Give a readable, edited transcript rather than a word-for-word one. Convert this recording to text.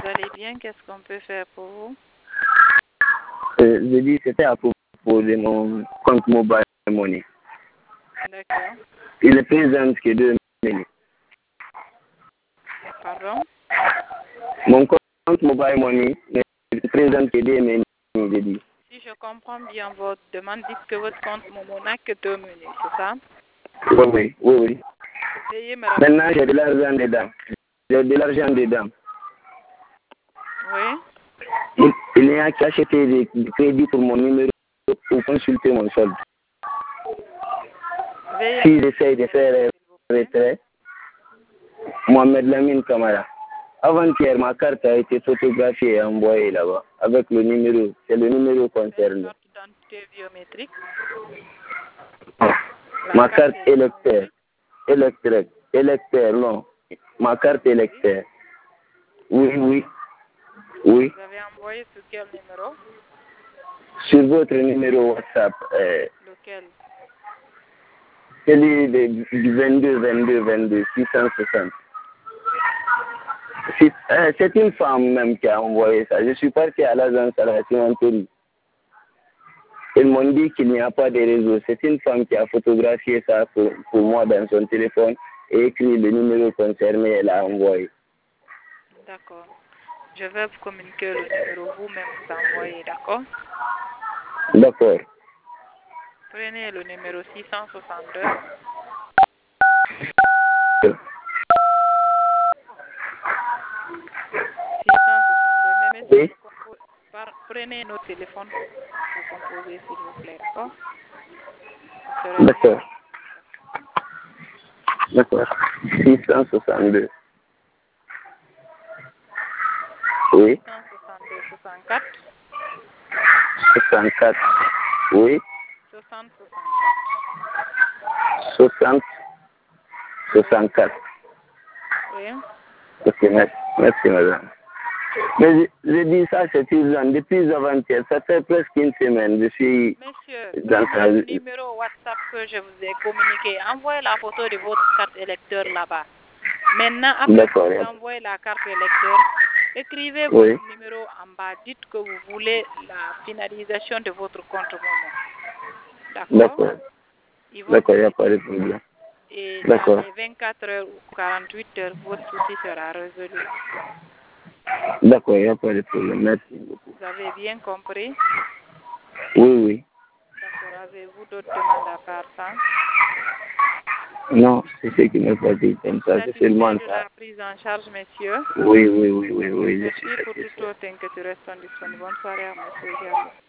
allez bien? Qu'est-ce qu'on peut faire pour vous? Je dis c'était à propos de mon compte Mobile Money. D'accord. Il est présent que 2 minutes. Pardon? Mon compte Mobile Money ne présente que 2 minutes, je dis. Si je comprends bien votre demande, dites que votre compte Momo n'a que 2 menus, c'est ça? Oui. Veuillez me rappeler. Maintenant, j'ai de l'argent dedans. J'ai de l'argent dedans. Oui. Il n'y a qu'à acheter des crédits pour mon numéro pour consulter mon solde. Veuillez Si j'essaie de faire me retrait, Mohamed Lamine Kamara. Avant-hier, ma carte a été photographiée et envoyée là-bas avec le numéro. C'est le numéro concerné. carte d'identité biométrique. Ma carte électeur. Électeur, non. Ma carte électeur. Oui. Vous avez envoyé sur quel numéro? Sur votre numéro WhatsApp. Lequel? Celui du 22 660. C'est une femme même qui a envoyé ça. Je suis parti à l'agence à la cimenterie. Ils m'ont dit qu'il n'y a pas de réseau. C'est une femme qui a photographié ça pour moi dans son téléphone et écrit le numéro concerné et l'a envoyé. D'accord. Je vais vous communiquer le numéro vous-même vous envoyez, d'accord? D'accord. Prenez le numéro 662. Oui. Prenez notre téléphone pour composer, s'il vous plaît, d'accord? D'accord. 662. Oui. 662, 64. 64. Oui. 60, 60. 64. Oui. Ok, merci madame. Mais je dis ça, c'est urgent. Depuis avant-hier, ça fait presque une semaine. Je suis Monsieur, dans prenez le numéro WhatsApp que je vous ai communiqué. Envoyez la photo de votre carte électeur là-bas. Maintenant, après que vous envoyez la carte électeur, écrivez votre numéro en bas. Dites que vous voulez la finalisation de votre compte Momo. D'accord? Il n'y a pas de problème. Et dans les 24 heures ou 48 heures, votre souci sera résolu. D'accord, il n'y a pas de problème. Merci beaucoup. Vous avez bien compris? Oui. D'accord. Avez-vous d'autres demandes à part ça? Non, c'est ce qui me fatigue comme ça. C'est seulement de la prise en charge, monsieur? Oui. Merci pour toute autre inquiétude. Restons disponibles. Bonne soirée à monsieur également.